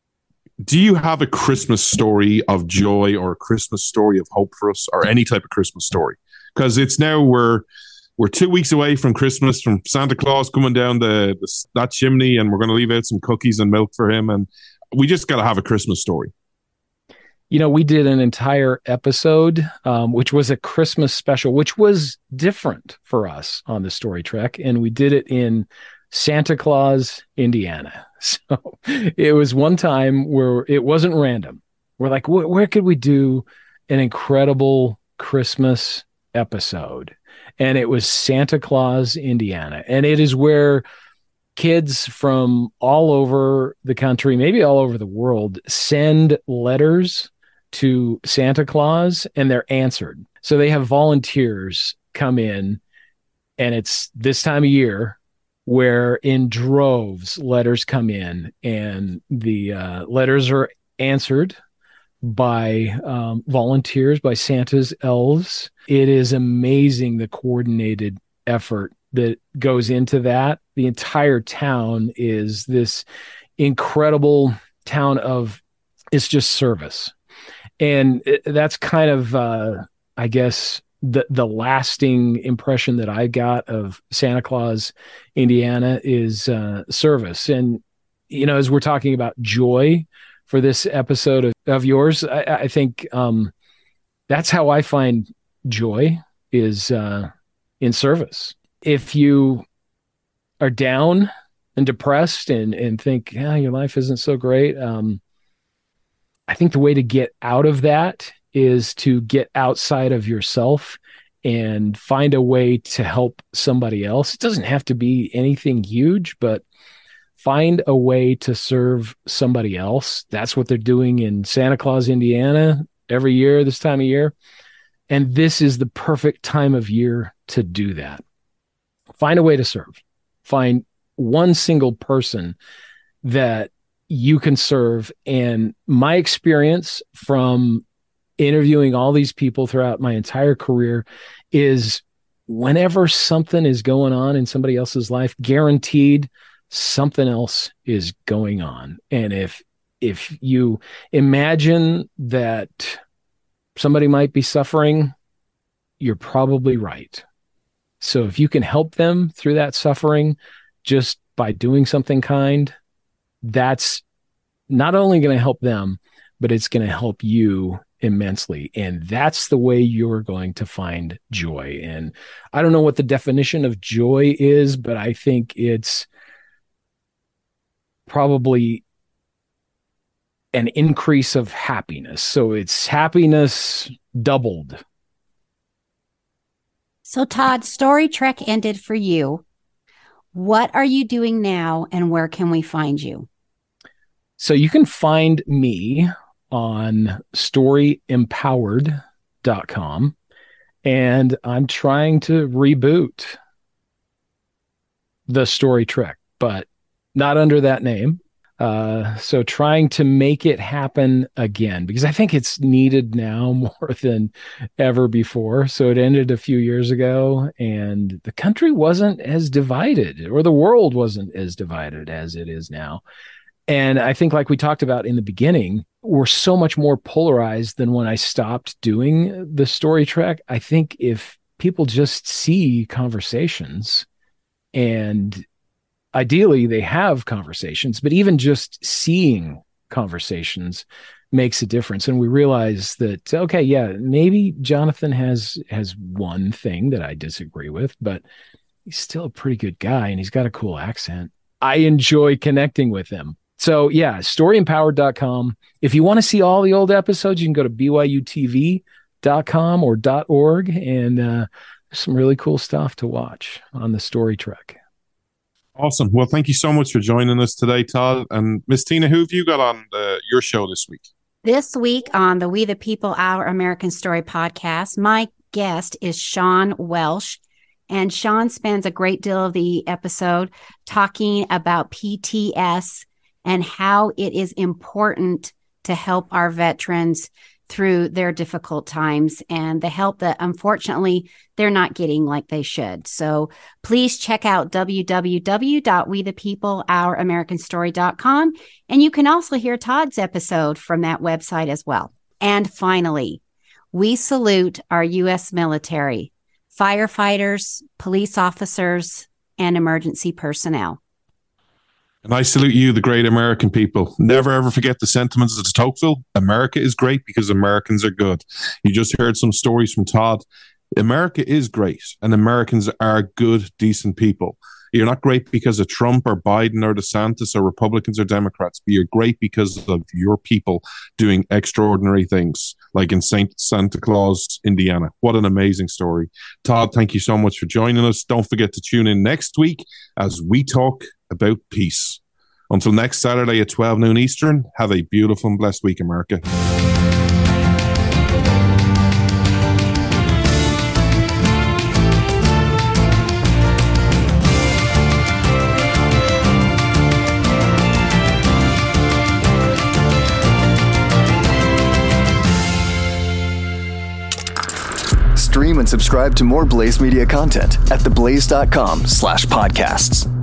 Do you have a Christmas story of joy or a Christmas story of hope for us, or any type of Christmas story? Because it's now we're we're two weeks away from Christmas, from Santa Claus coming down the, the that chimney, and we're going to leave out some cookies and milk for him, and we just got to have a Christmas story. You know, we did an entire episode, um, which was a Christmas special, which was different for us on the Story Trek, and we did it in Santa Claus, Indiana. So it was one time where it wasn't random. We're like, wh- where could we do an incredible Christmas episode? And it was Santa Claus, Indiana. And it is where kids from all over the country, maybe all over the world, send letters to Santa Claus, and they're answered. So they have volunteers come in, and it's this time of year where in droves letters come in, and the uh, letters are answered by um, volunteers, by Santa's elves. It is amazing the coordinated effort that goes into that. The entire town is this incredible town of, it's just service. And it, that's kind of, uh, I guess, the the lasting impression that I got of Santa Claus, Indiana, is uh, service. And, you know, as we're talking about joy for this episode of, of yours, I, I think um, that's how I find joy, is uh, in service. If you are down and depressed and, and think, yeah, your life isn't so great, um, I think the way to get out of that is to get outside of yourself and find a way to help somebody else. It doesn't have to be anything huge, but find a way to serve somebody else. That's what they're doing in Santa Claus, Indiana, every year, this time of year. And this is the perfect time of year to do that. Find a way to serve. Find one single person that you can serve. And my experience from interviewing all these people throughout my entire career is, whenever something is going on in somebody else's life, guaranteed something else is going on. And if if you imagine that somebody might be suffering, you're probably right. So if you can help them through that suffering just by doing something kind, that's not only going to help them, but it's going to help you immensely. And that's the way you're going to find joy. And I don't know what the definition of joy is, but I think it's probably an increase of happiness. So it's happiness doubled. So Todd, Story Trek ended for you. What are you doing now, and where can we find you? So you can find me on story empowered dot com, and I'm trying to reboot the Story Trek, but not under that name. Uh, so trying to make it happen again, because I think it's needed now more than ever before. So it ended a few years ago, and the country wasn't as divided, or the world wasn't as divided as it is now. And I think, like we talked about in the beginning, we're so much more polarized than when I stopped doing the Story Trek. I think if people just see conversations, and ideally they have conversations, but even just seeing conversations makes a difference. And we realize that, okay, yeah, maybe Jonathan has has one thing that I disagree with, but he's still a pretty good guy, and he's got a cool accent. I enjoy connecting with him. So yeah, story empowered dot com. If you want to see all the old episodes, you can go to b y u t v dot com or .org, and uh, there's some really cool stuff to watch on the Story Trek. Awesome. Well, thank you so much for joining us today, Todd. And Miss Tina, who have you got on the, your show this week? This week on the We the People, Our American Story podcast, my guest is Sean Welsh. And Sean spends a great deal of the episode talking about P T S and how it is important to help our veterans through their difficult times and the help that unfortunately they're not getting like they should. So please check out w w w dot we the people our american story dot com. And you can also hear Todd's episode from that website as well. And finally, we salute our U S military, firefighters, police officers, and emergency personnel. And I salute you, the great American people. Never ever forget the sentiments of de Tocqueville. America is great because Americans are good. You just heard some stories from Todd. America is great, and Americans are good, decent people. You're not great because of Trump or Biden or DeSantis or Republicans or Democrats, but you're great because of your people doing extraordinary things, like in Saint Santa Claus, Indiana. What an amazing story. Todd, thank you so much for joining us. Don't forget to tune in next week as we talk about peace. Until next Saturday at twelve noon Eastern, have a beautiful and blessed week, America. Stream and subscribe to more Blaze Media content at theblaze dot com slash podcasts.